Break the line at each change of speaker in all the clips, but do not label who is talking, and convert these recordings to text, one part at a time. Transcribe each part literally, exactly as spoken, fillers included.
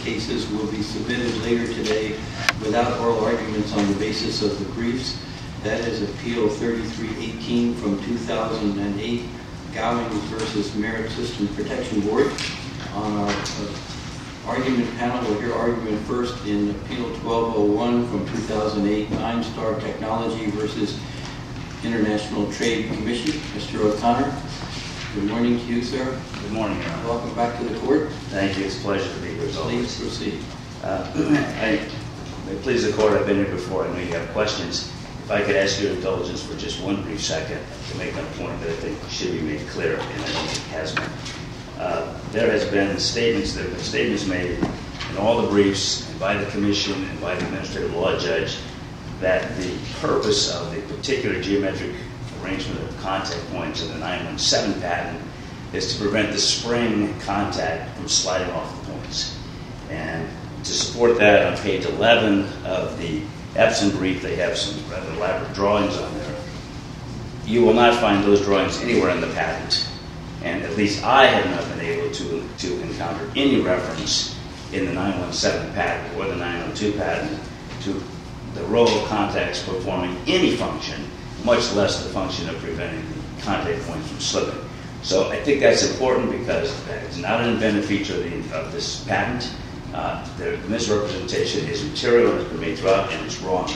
cases will be submitted later today without oral arguments on the basis of the briefs. That is Appeal thirty-three eighteen from two thousand eight, Gowing versus Merit System Protection Board. On our uh, argument panel, we'll hear argument first in Appeal twelve oh one from two thousand eight, Nine Star Technology versus International Trade Commission. Mister O'Connor, good morning to you, sir.
Good morning, Your Honor.
Welcome back to the court.
Thank you. It's a pleasure to be here as always.
Please proceed.
Uh, I may please the court. I've been here before. I know you have questions. If I could ask your indulgence for just one brief second to make a point that I think should be made clear, and I don't think has been. Uh, there has been statements, there have been statements made in all the briefs and by the commission and by the administrative law judge that the purpose of the particular geometric arrangement of contact points in the nine one seven patent is to prevent the spring contact from sliding off the points. And to support that, on page eleven of the Epson brief, they have some rather elaborate drawings on there. You will not find those drawings anywhere in the patent. And at least I have not been able to, to encounter any reference in the nine one seven patent or the nine oh two patent to the row of contacts performing any function, much less the function of preventing the contact point from slipping. So I think that's important because that is not an inventive feature of, the, of this patent. Uh, the misrepresentation is material and has been made throughout, and it's wrong.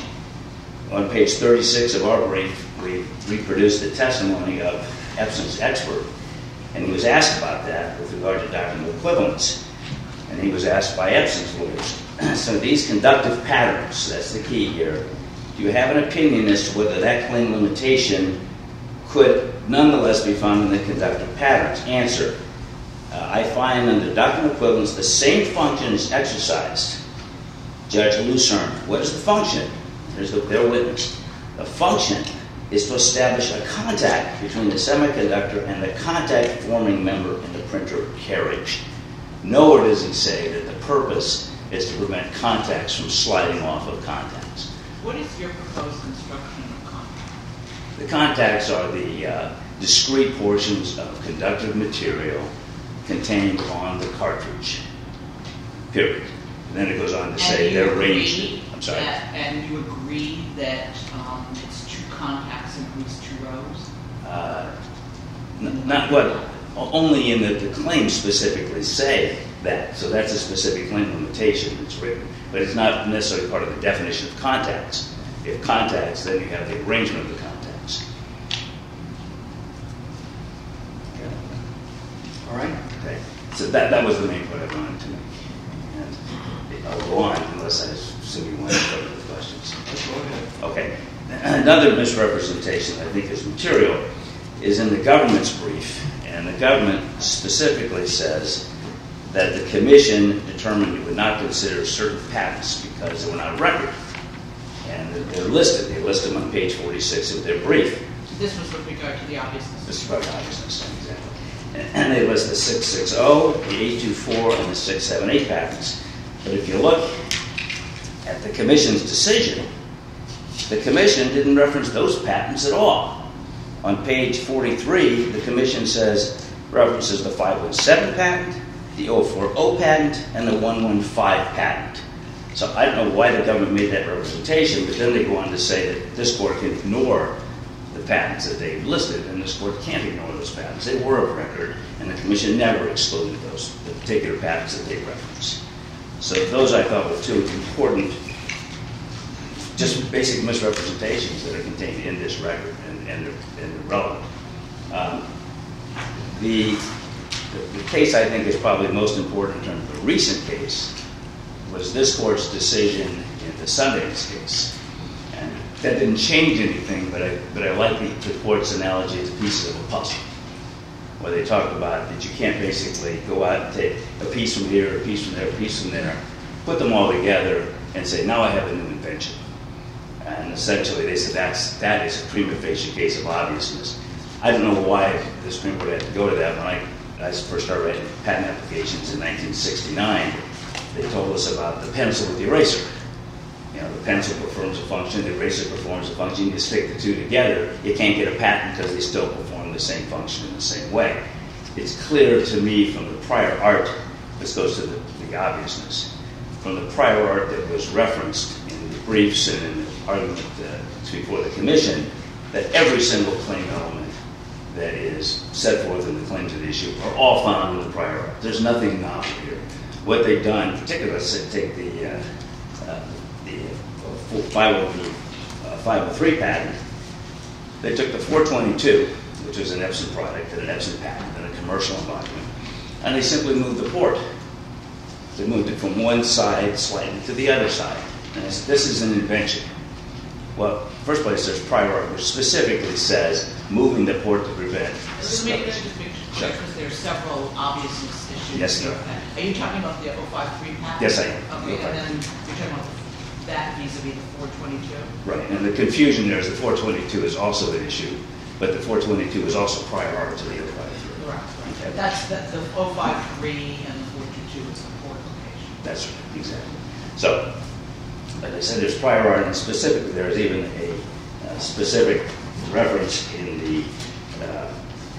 On page thirty-six of our brief, we reproduced the testimony of Epson's expert, and he was asked about that with regard to doctrinal equivalence. And he was asked by Epson's lawyers. So these conductive patterns, that's the key here. Do you have an opinion as to whether that claim limitation could nonetheless be found in the conductive patterns? Answer. Uh, I find under doctrinal equivalence the same function is exercised. Judge Lucerne, what is the function? There's the, their witness. The function is to establish a contact between the semiconductor and the contact-forming member in the printer carriage. Nowhere does he say that the purpose is to prevent contacts from sliding off of contacts.
What is your proposed construction of contacts?
The contacts are the uh, discrete portions of conductive material contained on the cartridge, period. And then it goes on to say they're arranged. I'm sorry.
That, and you agree that um, it's two contacts in at least two rows?
Uh, n- not what, only in that the claims specifically say that. So that's a specific claim limitation that's written. But it's not necessarily part of the definition of contacts. If contacts, then you have the arrangement of the contacts. Okay.
All right.
Okay. So that, that was the main point I wanted to make. And I'll go on unless I assume you want to go to the questions.
Go ahead.
Okay. Another misrepresentation that I think is material is in the government's brief. And the government specifically says that the commission determined it would not consider certain patents because they were not record. And they're listed. They list them on page forty-six of their brief.
This was with regard to the obviousness.
This is about obviousness, exactly. And they list the six sixty, the eight twenty-four, and the six seventy-eight patents. But if you look at the commission's decision, the commission didn't reference those patents at all. On page forty-three, the commission says, references the five one seven patent, the oh four oh patent, and the one one five patent. So I don't know why the government made that representation, but then they go on to say that this court can ignore the patents that they've listed, and this court can't ignore those patents. They were of record, and the commission never excluded those, the particular patents that they referenced. So those I thought were two important, just basic misrepresentations that are contained in this record, and, and, they're, and they're relevant. Um, the, the, the case I think is probably most important in terms of the recent case was this court's decision in the Sundance case. And that didn't change anything, but I, but I like the, the court's analogy as pieces of a puzzle, where they talk about that you can't basically go out and take a piece from here, a piece from there, a piece from there, put them all together, and say, now I have a new invention. And essentially they said that's, that is a prima facie case of obviousness. I don't know why the Supreme Court had to go to that. When I, I first started writing patent applications in nineteen sixty-nine, they told us about the pencil with the eraser. You know, the pencil performs a function, the eraser performs a function. You stick the two together, you can't get a patent because they still perform the same function in the same way. It's clear to me from the prior art, this goes to the, the obviousness, from the prior art that was referenced in the briefs and in the argument uh, before the commission, that every single claim element that is set forth in the claims of the issue are all found in the prior art. There's nothing novel here. What they've done, particularly, let's take the, uh, uh, the uh, five oh three patent. They took the four twenty-two, which was an Epson product and an Epson patent and a commercial embodiment, and they simply moved the port. They moved it from one side slightly to the other side. And I said, this is an invention. Well, first place, there's prior art which specifically says moving the port to prevent
Just make
spillage.
just make
Sure.
sure, because there are several obviousness issues.
Yes, ma'am.
Are you talking about the oh five three patent?
Yes, I am.
Okay, and then you're talking about that vis-a-vis the four twenty-two?
Right, and the confusion there is the four twenty-two is also an issue, but the four twenty-two is also prior art to the oh five three.
Correct, right.
Okay.
That's, the the oh five three and the four twenty-two is the port location.
That's right, exactly. So, like I said, there's prior art, and specifically there is even a uh, specific reference in the uh,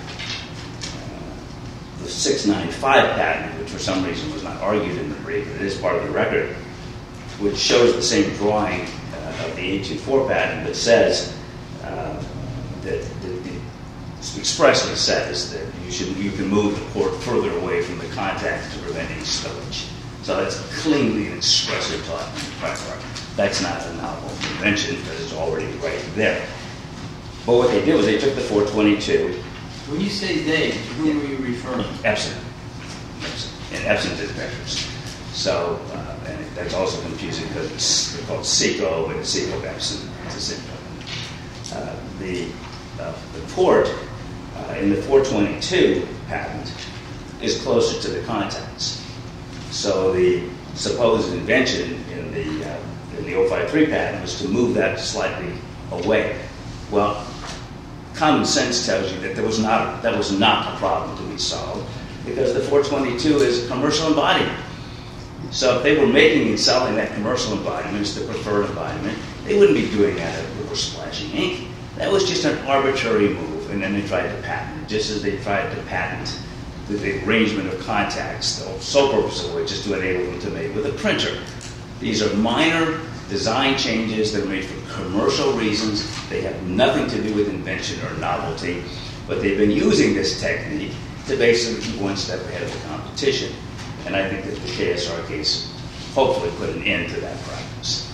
the six ninety-five patent, which for some reason was not argued in the brief, but it is part of the record, which shows the same drawing uh, of the eight two four patent, but says uh, that, that it expressly says that you should you can move the port further away from the contact to prevent any spillage. So that's cleanly and expressly taught in the prior art. That's not a novel invention because it's already right there. But what they did was they took the four twenty-two.
When you say they, to whom are you referring?
Epson. Epson. And Epson did vectors. So, uh, and that's also confusing because it's they're called Seco, but it's Seco Epson. It's the same company. Uh, the, uh, the port uh, in the four twenty-two patent is closer to the contacts. So the supposed invention in the uh, in the oh five three patent was to move that slightly away. Well, common sense tells you that there was not that was not a problem to be solved because the four twenty-two is a commercial embodiment. So if they were making and selling that commercial embodiment as the preferred embodiment, they wouldn't be doing that at river splashing ink. That was just an arbitrary move, and then they tried to patent it, just as they tried to patent the, the arrangement of contacts, the sole purpose of which is to enable them to mate with a printer. These are minor design changes that are made for commercial reasons. They have nothing to do with invention or novelty, but they've been using this technique to basically keep one step ahead of the competition. And I think that the K S R case hopefully put an end to that practice.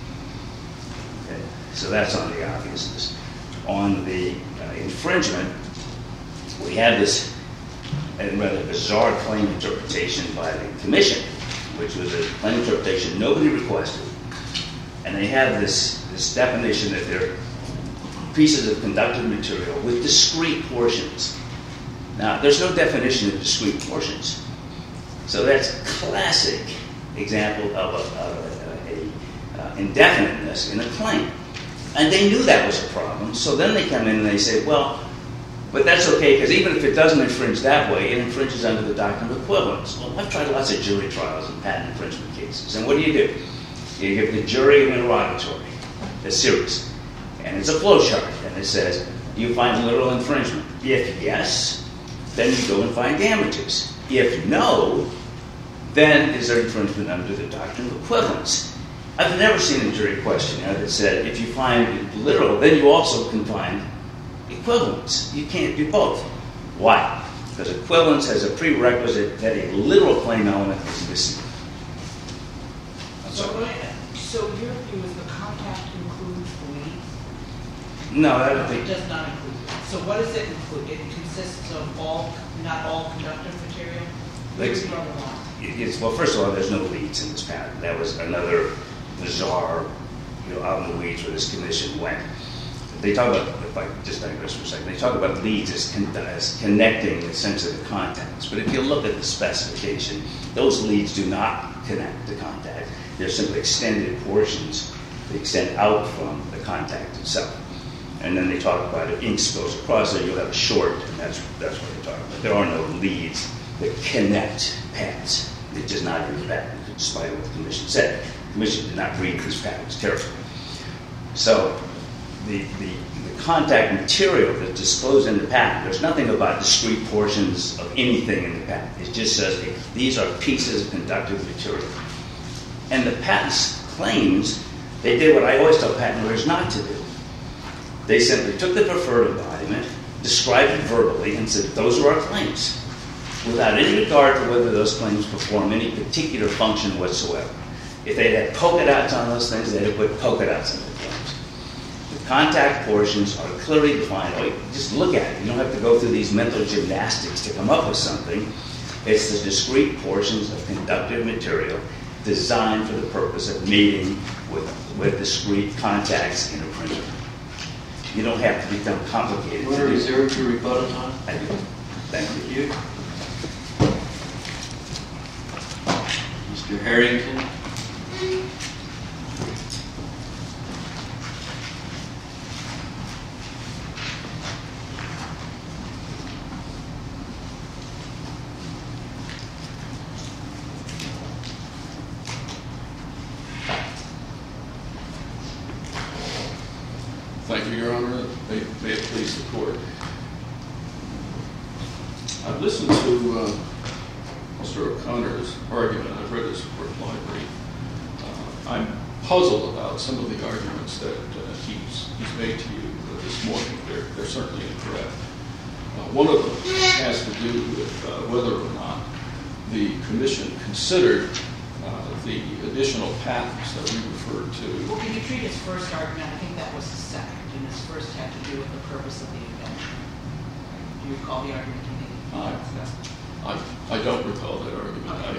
Okay. So that's on the obviousness. On the uh, infringement, we have this uh, rather bizarre claim interpretation by the commission, which was a claim interpretation nobody requested. And they have this, this definition that they're pieces of conductive material with discrete portions. Now, there's no definition of discrete portions. So that's a classic example of a, of a, a, a indefiniteness in a claim. And they knew that was a problem, so then they come in and they say, well, but that's okay, because even if it doesn't infringe that way, it infringes under the doctrine of equivalence. Well, I've tried lots of jury trials and patent infringement cases, and what do you do? You give the jury an interrogatory, a series, and it's a flowchart, and it says, do you find literal infringement? If yes, then you go and find damages. If no, then is there infringement under the doctrine of equivalence? I've never seen a jury questionnaire that said, if you find literal, then you also can find equivalence. You can't do both. Why? Because equivalence has a prerequisite that a literal claim element is missing.
So, so your view is the contact includes the leads?
No, I don't think.
It does not include. So what does it include? It consists of all, not all conductive material? Where do you draw the line?
It's, well, first of all, there's no leads in this patent. That was another bizarre, you know, out in the weeds where this commission went. They talk about, if I just digress for a second, they talk about leads as, con- as connecting the sensitive contacts. But if you look at the specification, those leads do not connect to contact. They're simply extended portions that extend out from the contact itself. And then they talk about if ink spills across there, you'll have a short, and that's that's what they're talking about. There are no leads that connect pads. It's just not in the patent, despite what the commission said. The commission did not read these patents carefully. So the, the, the contact material that's disclosed in the patent, there's nothing about discrete portions of anything in the patent. It just says these are pieces of conductive material. And the patent's claims, they did what I always tell patent lawyers not to do. They simply took the preferred embodiment, described it verbally, and said, those are our claims, without any regard to whether those claims perform any particular function whatsoever. If they had polka dots on those things, they'd have put polka dots in the claims. The contact portions are clearly defined. Oh, just look at it. You don't have to go through these mental gymnastics to come up with something. It's the discrete portions of conductive material designed for the purpose of meeting with, with discrete contacts in a printer. You don't have to become complicated.
Want to reserve your rebuttal time?
I do. Thank you.
You. Mister Harrington.
Thank you, Your Honor. May, may it please the Court. I've listened to uh, Mister O'Connor's argument. I've read his reply brief. Uh, I'm puzzled about some of the arguments that uh, he's, he's made to you uh, this morning. They're, they're certainly incorrect. Uh, one of them has to do with uh, whether or not the Commission considered uh, the additional patents that we referred to.
Well, can you treat his first argument? I think that was his second, and his first had to do with the purpose of the invention. Do you recall the argument he made?
I, I, I don't recall that argument. I,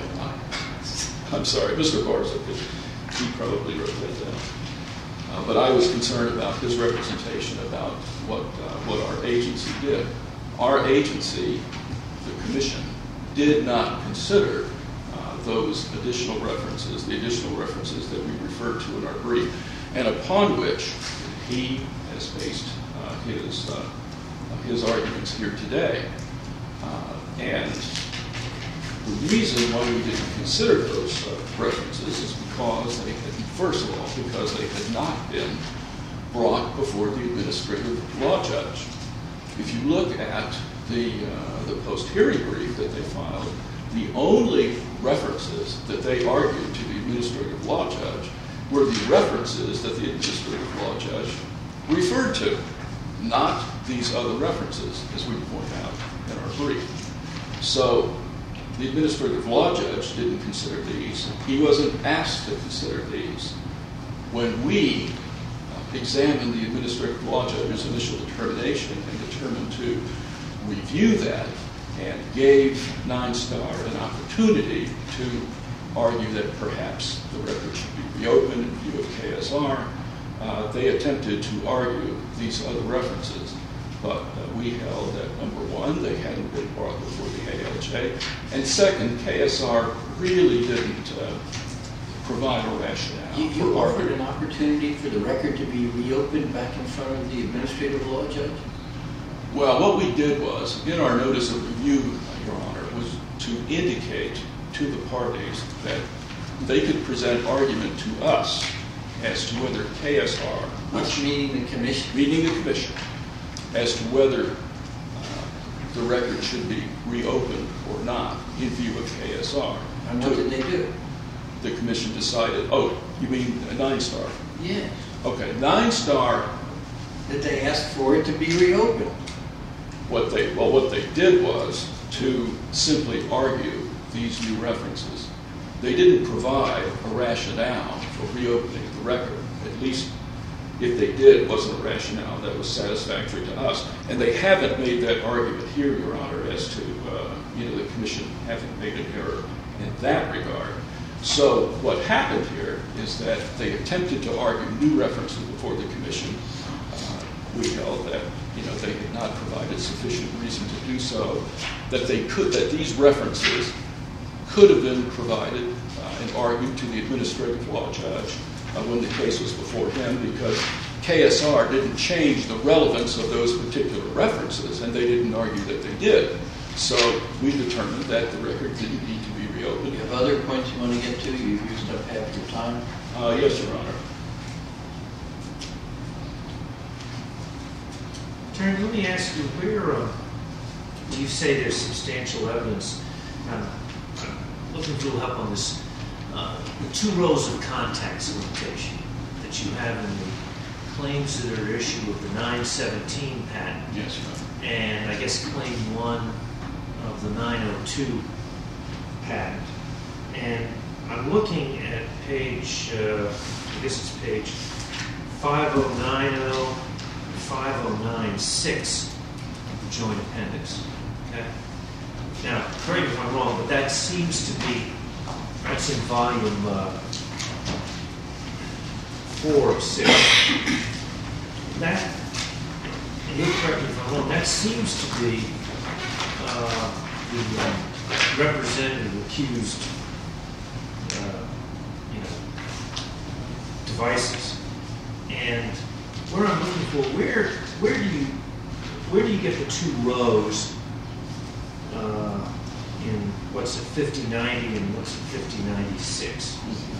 I, I'm sorry, Mister Barzik, he probably wrote that down. Uh, but I was concerned about his representation about what, uh, what our agency did. Our agency, the Commission, did not consider uh, those additional references, the additional references that we referred to in our brief, and upon which he has based uh, his, uh, his arguments here today. Uh, and the reason why we didn't consider those uh, references is because they had, first of all, because they had not been brought before the administrative law judge. If you look at the, uh, the post-hearing brief that they filed, the only references that they argued to the administrative law judge were the references that the administrative law judge referred to, not these other references, as we point out in our brief. So the administrative law judge didn't consider these. He wasn't asked to consider these. When we uh, examined the administrative law judge's initial determination and determined to review that and gave Nine Star an opportunity to argue that perhaps the record should be reopened in view of K S R, uh, they attempted to argue these other references. But uh, we held that, number one, they hadn't been brought before the A L J, and second, K S R really didn't uh, provide a rationale.
You, you
for
offered
arguing.
an opportunity for the record to be reopened back in front of the administrative law judge?
Well, what we did was, in our notice of review, Your Honor, was to indicate to the parties that they could present argument to us as to whether K S R,
Which meaning the commission?
meaning the Commission, as to whether uh, the record should be reopened or not in view of K S R.
And what did they do?
The Commission decided, oh, you mean Nine Star?
Yes.
Okay, Nine Star,
That they asked for it to be reopened.
what they, well, what they did was to simply argue these new references. They didn't provide a rationale for reopening the record. At least if they did, it wasn't a rationale that was satisfactory to us. And they haven't made that argument here, Your Honor, as to, uh, you know, the Commission having made an error in that regard. So what happened here is that they attempted to argue new references before the Commission. Uh, we held that, you know, they had not provided sufficient reason to do so, that they could, that these references could have been provided uh, and argued to the administrative law judge uh, when the case was before him, because K S R didn't change the relevance of those particular references, and they didn't argue that they did. So we determined that the record didn't need to be reopened.
You have other points you want to get to? You've used up half your time.
Uh, yes, Your Honor.
Attorney, let me ask you, where uh, you say there's substantial evidence, uh, I'm looking for a little help on this. Uh, the two rows of contacts limitation that you have in the claims that are issued with the nine seventeen patent,
Yes, Your Honor.
and I guess claim one of the nine oh two patent. And I'm looking at page, uh, I guess it's page five oh nine oh, five oh nine six of the joint appendix. Okay? Now, correct me if I'm wrong, but that seems to be, that's in volume uh, four of six. That, and you'll correct me if I'm wrong, that seems to be uh, the uh, representative accused, uh, you know, devices. And where I'm looking for, where where do you where do you get the two rows uh, in what's it fifty ninety and what's it fifty ninety-six?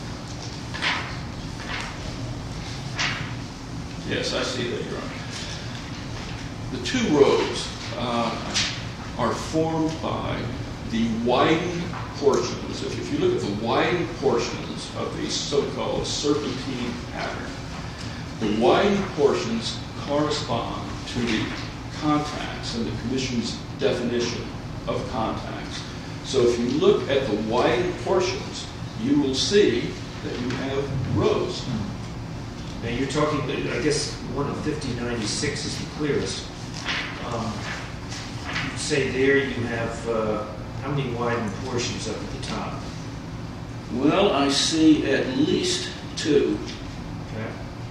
Yes, I see that, Your Honor. The two rows uh, are formed by the widened portions. If, if you look at the widened portions of the so-called serpentine pattern, the widened portions correspond to the contacts and the Commission's definition of contacts. So if you look at the widened portions, you will see that you have rows.
Now you're talking, I guess one of fifty ninety-six is the clearest. Um, you'd say there you have uh, how many widened portions up at the top?
Well, I see at least two,
Okay.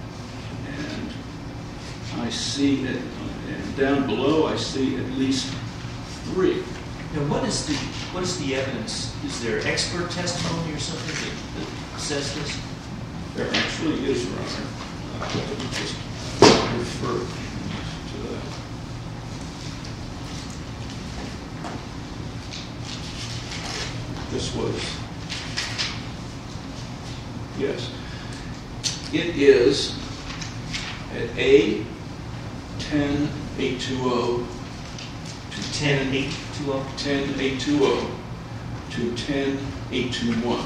and I see it, and down below I see at least three.
Now what is the what is the evidence? Is there expert testimony or something that, that says this?
There actually is, Your Honor. Uh, let me just uh, refer to that. This was, yes. It is at A ten eight two zero to
ten eight two zero.
ten eight two zero to ten eight two one.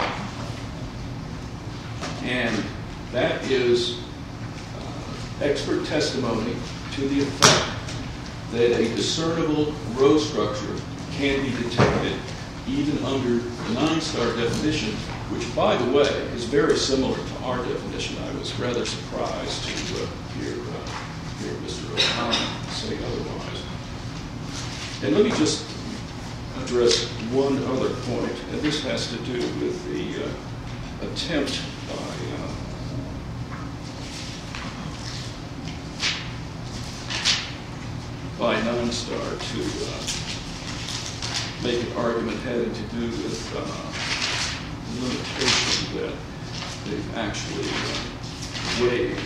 And that is uh, expert testimony to the effect that a discernible row structure can be detected even under the nine-star definition, which, by the way, is very similar to our definition. I was rather surprised to uh, hear, uh, hear Mister O'Connor say otherwise. And let me just address one other point, and this has to do with the uh, attempt by uh, by Nine-Star to uh, make an argument having to do with uh, limitation that they've actually uh, waived.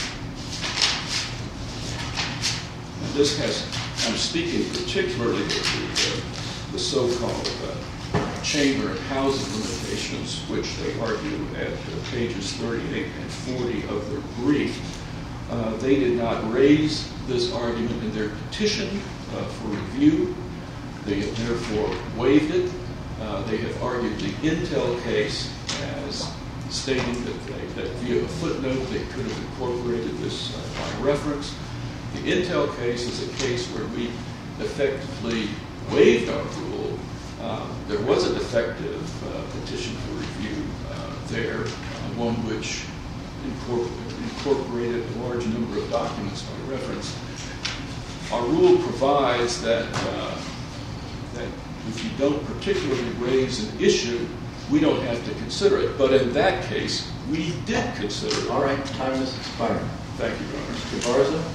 And this has, I'm speaking particularly of the, uh, the so-called uh, chamber and housing limitations, which they argue at uh, pages thirty-eight and forty of their brief. Uh, they did not raise this argument in their petition uh, for review. They have therefore waived it. Uh, they have argued the Intel case as stating that, they, that via a footnote they could have incorporated this uh, by reference. The Intel case is a case where we effectively waived our rule. Uh, there was an effective uh, petition for review uh, there, uh, one which incorporated incorporated a large number of documents by reference. Our rule provides that, uh, that if you don't particularly raise an issue, we don't have to consider it. But in that case, we did consider it.
All right, time has expired.
Thank you, Your Honor.
Mister Garza?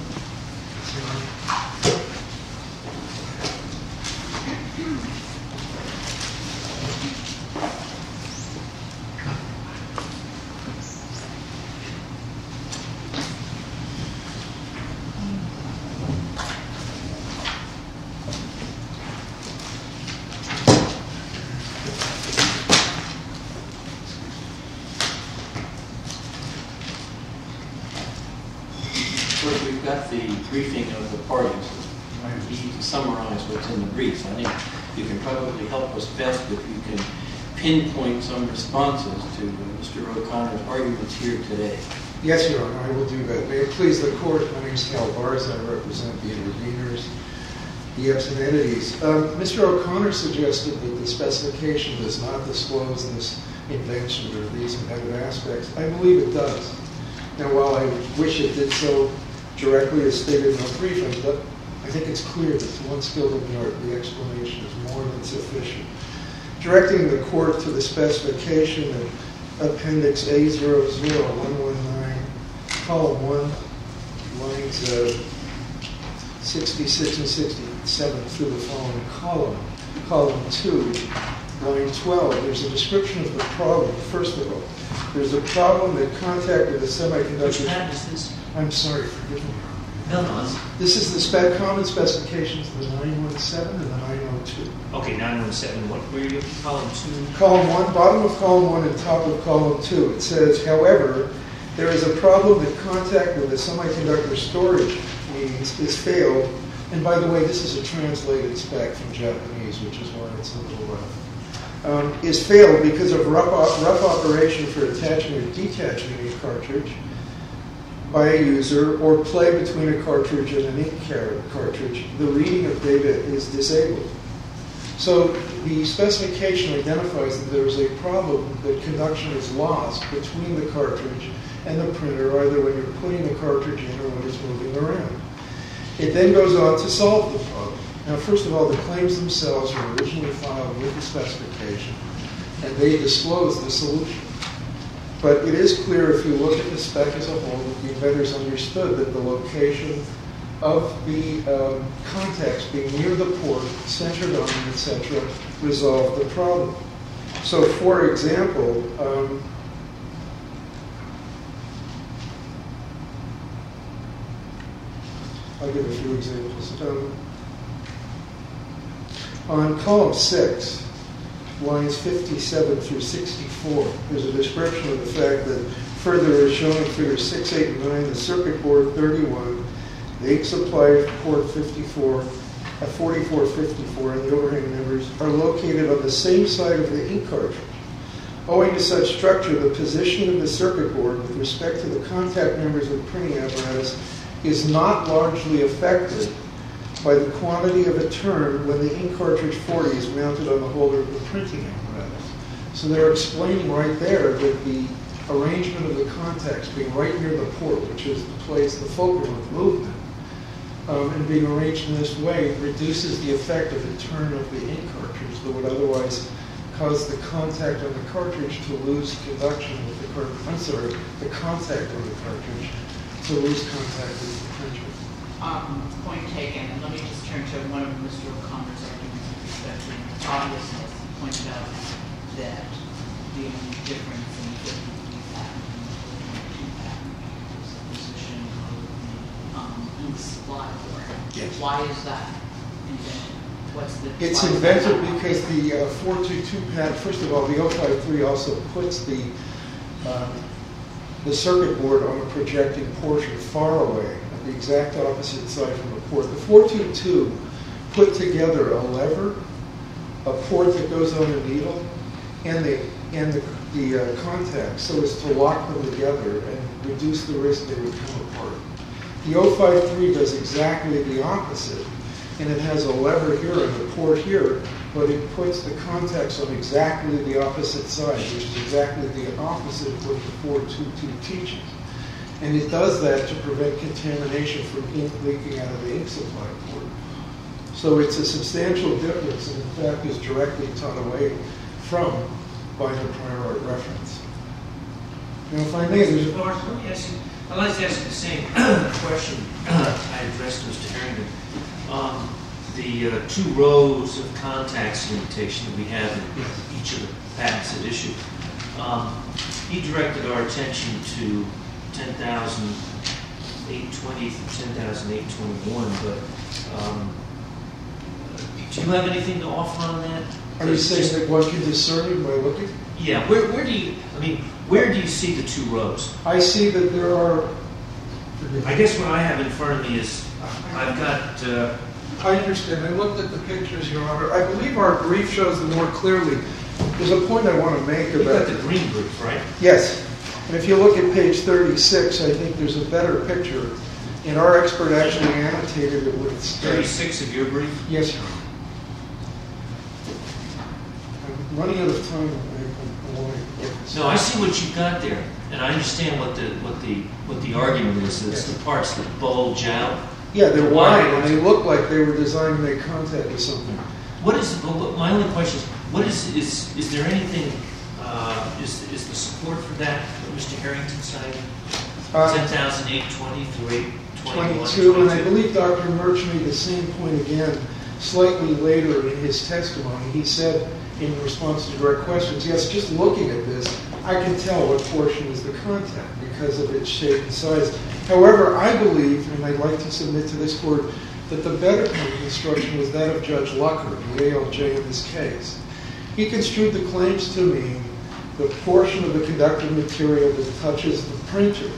First, we've got the briefing of the parties. He summarize what's in the briefs. I think you can probably help us best if you can pinpoint some responses to uh, Mister O'Connor's arguments here today.
Yes, Your Honor, I will do that. May it please the Court, my name is Hal Barnes. I represent the interveners, the absent entities. Um, Mister O'Connor suggested that the specification does not disclose this invention or these embedded aspects. I believe it does. Now, while I wish it did so directly as stated in the briefing, but I think it's clear that to one skilled in the art, the explanation is more than sufficient. Directing the Court to the specification in Appendix A zero zero one one nine, Column one, lines uh, sixty-six and sixty-seven through the following column. Column two, line twelve, there's a description of the problem. First of all, there's a problem that contact with the semiconductor...
Which patent is this?
I'm sorry, forgive me.
No, no. It's,
This is the spec common specifications of the nine one seven and the nine oh two.
okay, nine one seven. What were you? Column two.
Column one, bottom of column one and top of column two. It says, however, there is a problem that contact with the semiconductor storage means is failed. And by the way, this is a translated spec from Japanese, which is why it's a little rough. Um, is failed because of rough, op- rough operation for attaching or detaching a cartridge by a user or play between a cartridge and an ink car- cartridge. The reading of data is disabled. So the specification identifies that there is a problem that conduction is lost between the cartridge and the printer, either when you're putting the cartridge in or when it's moving around. It then goes on to solve the problem. Now, first of all, the claims themselves were originally filed with the specification, and they disclose the solution. But it is clear if you look at the spec as a whole that the inventors understood that the location of the um, contacts being near the port, centered on them, et cetera, resolved the problem. So, for example, um, I'll give a few examples. Um, on column six, lines fifty-seven through sixty-four, there's a description of the fact that further as shown in figures six, eight, and nine, the circuit board thirty-one, the ink supply port fifty-four, uh, forty-four, fifty-four, and the overhang members are located on the same side of the ink cartridge. Owing to such structure, the position of the circuit board with respect to the contact members of the printing apparatus is not largely affected by the quantity of a turn when the ink cartridge forty is mounted on the holder of the printing apparatus. So they're explaining right there that the arrangement of the contacts being right near the port, which is the place, the fulcrum of movement, um, and being arranged in this way reduces the effect of the turn of the ink cartridge that would otherwise cause the contact on the cartridge to lose conduction with the cartridge. I'm sorry, the contact on the cartridge to lose contact with the printer.
Um, point taken, and let me just turn to one of Mister O'Connor's arguments with respect to obviousness. He pointed out that the only difference in the fifty-three patent and the twenty-two patent is the position of the um, ink supply board.
Yes.
Why is that invented? What's the?
It's
why is
invented
that not
because the uh, four two two patent, first of all, the oh five three also puts the um, the circuit board on a projecting portion far away, at the exact opposite side from the port. The four two two put together a lever, a port that goes on a needle, and the and the, the uh, contacts so as to lock them together and reduce the risk they would come apart. The oh five three does exactly the opposite, and it has a lever here and a port here, but it puts the contacts on exactly the opposite side, which is exactly the opposite of what the four two two teaches. And it does that to prevent contamination from ink leaking out of the ink supply port. So it's a substantial difference, and in fact is directly taught away from by the prior art reference. Now, if I may, there's a...
Lawrence, let me ask you, I'd like to ask you the same question I addressed to Mister Harrington. Um, the uh, two rows of contacts limitation that we have in each of the patents at issue, um, he directed our attention to ten thousand eight twenty through ten thousand eight twenty-one, but um, do you have anything to offer on that?
Are you saying that one can discern it by looking?
Yeah, where, where do you, I mean, where do you see the two rows?
I see that there are...
I guess what I have in front of me is, I've got... Uh,
I understand. I looked at the pictures, Your Honor. I believe our brief shows them more clearly. There's a point I want to make
You've got
about,
the green brief, right?
yes, and if you look at page thirty-six, I think there's a better picture, and our expert actually annotated it with its...
thirty-six of your brief?
Yes, Your Honor. I'm running out of time. I, I want to get this.
No, I see what you've got there, and I understand what the what the what the argument is. It's the parts that bulge out.
Yeah, they're
Why?
wide, and they look like they were designed to make contact with something.
What is but what- my only question is? What is is is there anything? Uh, is is the support for that that Mister Harrington cited?
Uh,
Ten thousand eight twenty through eight twenty-one.
twenty-two, and I believe Doctor Murch made the same point again slightly later in his testimony. He said, in response to direct questions, yes, just looking at this, I can tell what portion is the contact because of its shape and size. However, I believe, and I'd like to submit to this court, that the better construction was that of Judge Lucker, the A L J in this case. He construed the claims to mean the portion of the conductive material that touches the printer.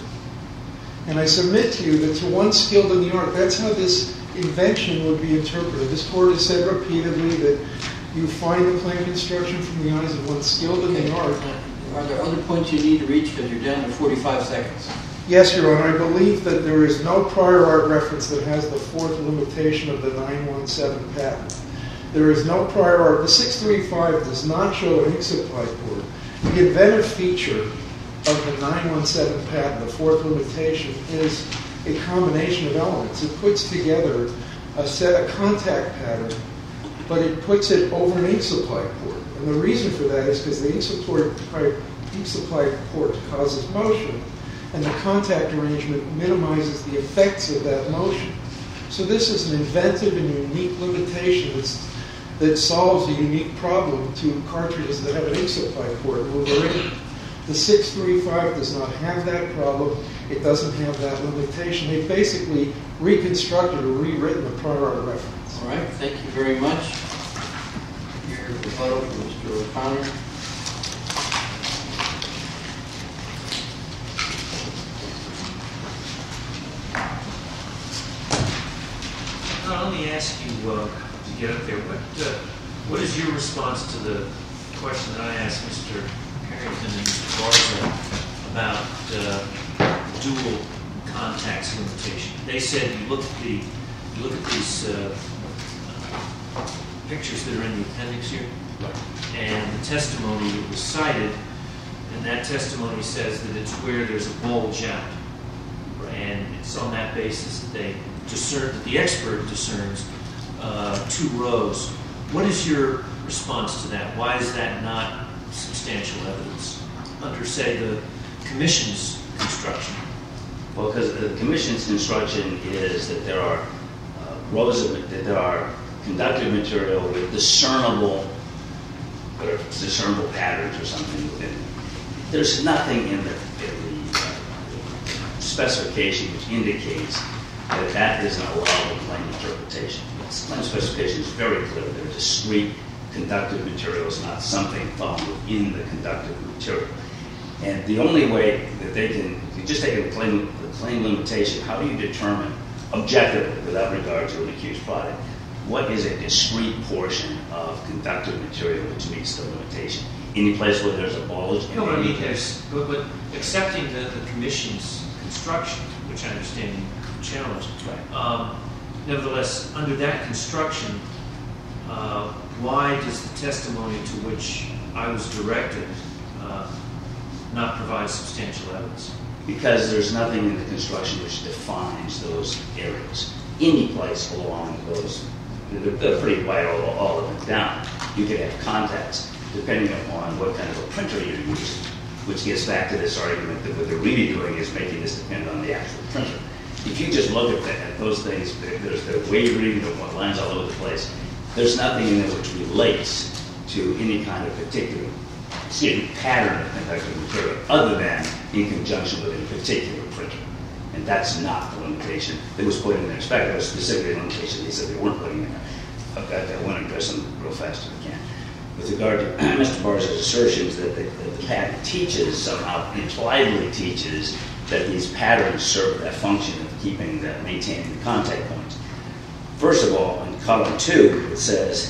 And I submit to you that to one skilled in the art, that's how this invention would be interpreted. This court has said repeatedly that you find the claim construction from the eyes of one skilled in the art.
Are there other points you need to reach because you're down to forty-five seconds?
Yes, Your Honor, I believe that there is no prior art reference that has the fourth limitation of the nine one seven patent. There is no prior art. The six thirty-five does not show an ink supply port. The inventive feature of the nine one seven patent, the fourth limitation, is a combination of elements. It puts together a set of contact pattern, but it puts it over an ink supply port. And the reason for that is because the ink supply, ink supply port causes motion, and the contact arrangement minimizes the effects of that motion. So this is an inventive and unique limitation that's, that solves a unique problem to cartridges that have an ink supply port. Wolverine. The six thirty-five does not have that problem. It doesn't have that limitation. They've basically reconstructed or rewritten the prior art reference.
All right, thank you very much. Your rebuttal from Mister O'Connor.
Now, let me ask you uh, to get up there. What uh, what is your response to the question that I asked Mister Harrington and Mister Garza about uh, dual contacts limitation? They said you look at the you look at these uh, uh, pictures that are in the appendix here, and the testimony that was cited, and that testimony says that it's where there's a bulge out, and it's on that basis that they discern, that the expert discerns uh, two rows. What is your response to that? Why is that not substantial evidence under, say, the Commission's construction?
Well, because the Commission's construction is that there are uh, rows of, that there are conductive material with discernible, or discernible patterns or something within it. There's nothing in the, in the uh, specification which indicates that that is an allowable claim interpretation. The claim specification is very clear. They're discrete conductive materials, not something found within the conductive material. And the only way that they can, you just take a claim, the claim limitation, how do you determine objectively, without regard to an accused product, what is a discrete portion of conductive material which meets the limitation? Any place where there's a bulge?
No, but I mean, there's, but, but accepting the, the Commission's construction, which I understand you challenged,
Right.
um, nevertheless, under that construction, uh, why does the testimony to which I was directed uh, not provide substantial evidence?
Because there's nothing in the construction which defines those areas. Any place along those, they're, they're pretty wide all, all of them down. You could have contacts depending upon what kind of a printer you're using, which gets back to this argument that what they're really doing is making this depend on the actual printer. If you just look at, that, at those things, there's the wavering of lines all over the place. There's nothing in there which relates to any kind of particular excuse me, pattern of conductive material other than in conjunction with a particular printer. And that's not the limitation that was put in there. In fact, there was specifically a limitation they said they weren't putting in there. Okay, I want to address them real fast if I can. With regard to Mister Barr's assertions that the, that the patent teaches, somehow impliedly teaches, that these patterns serve that function of keeping the, maintaining the contact points. First of all, in column two, it says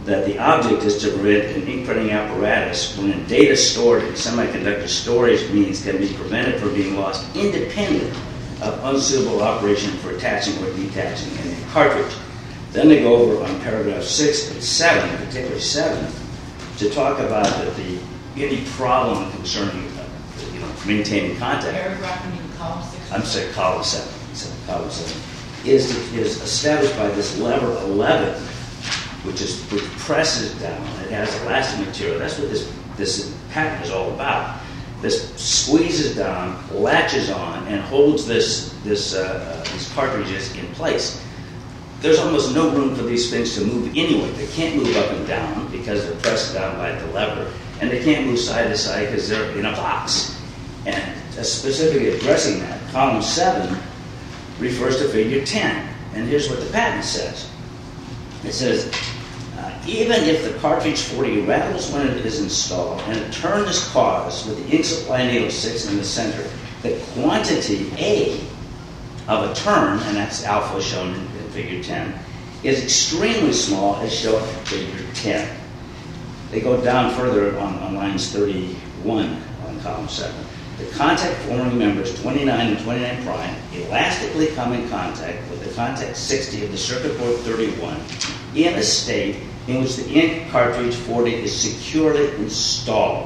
that the object is to prevent an ink printing apparatus when a data stored in semiconductor storage means can be prevented from being lost independent of unsuitable operation for attaching or detaching any cartridge. Then they go over on paragraph six and seven, particularly seven, to talk about that the any problem concerning uh, you know maintaining contact.
Paragraph in column six?
I'm sorry, column seven. Sorry, column seven is is established by this lever eleven, which is which presses down. It has elastic material. That's what this this patent is all about. This squeezes down, latches on, and holds this this uh, uh, these cartridges in place. There's almost no room for these things to move anyway. They can't move up and down because they're pressed down by the lever, and they can't move side to side because they're in a box. And uh, specifically addressing that, column seven refers to figure ten, and here's what the patent says. It says, uh, even if the cartridge forty rattles when it is installed and a turn is caused with the ink supply needle six in the center, the quantity A of a turn, and that's alpha shown in, in figure ten, is extremely small as shown in figure ten. They go down further on, on lines thirty-one on column seven. The contact forming members twenty-nine and twenty-nine prime elastically come in contact with the contact sixty of the circuit board thirty-one in a state in which the ink cartridge forty is securely installed.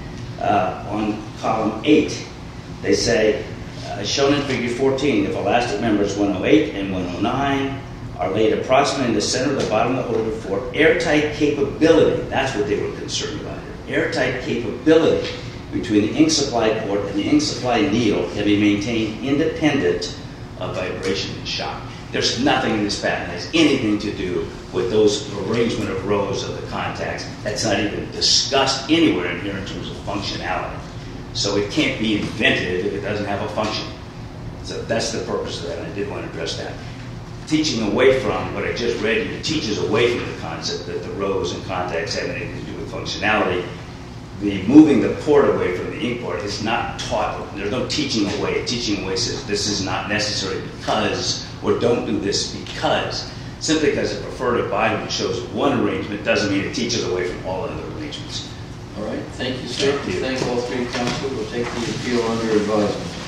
Uh, on column eight, they say, uh, shown in figure fourteen, if elastic members one oh eight and one oh nine are laid approximately in the center of the bottom of the holder for airtight capability, that's what they were concerned about here, airtight capability between the ink supply port and the ink supply needle can be maintained independent of vibration and shock. There's nothing in this patent that has anything to do with those arrangement of rows of the contacts. That's not even discussed anywhere in here in terms of functionality. So it can't be invented if it doesn't have a function. So that's the purpose of that, and I did want to address that. Teaching away from what I just read you teaches away from the concept that the rows and contacts have anything to do with functionality. The moving the port away from the ink port is not taught. There's no teaching away. Teaching away says this is not necessary because, or don't do this because. Simply because a preferred embodiment shows one arrangement doesn't mean it teaches away from all other arrangements.
All right, thank you, sir.
Thank you.
Thank all three counsel. We'll take the appeal under advisement.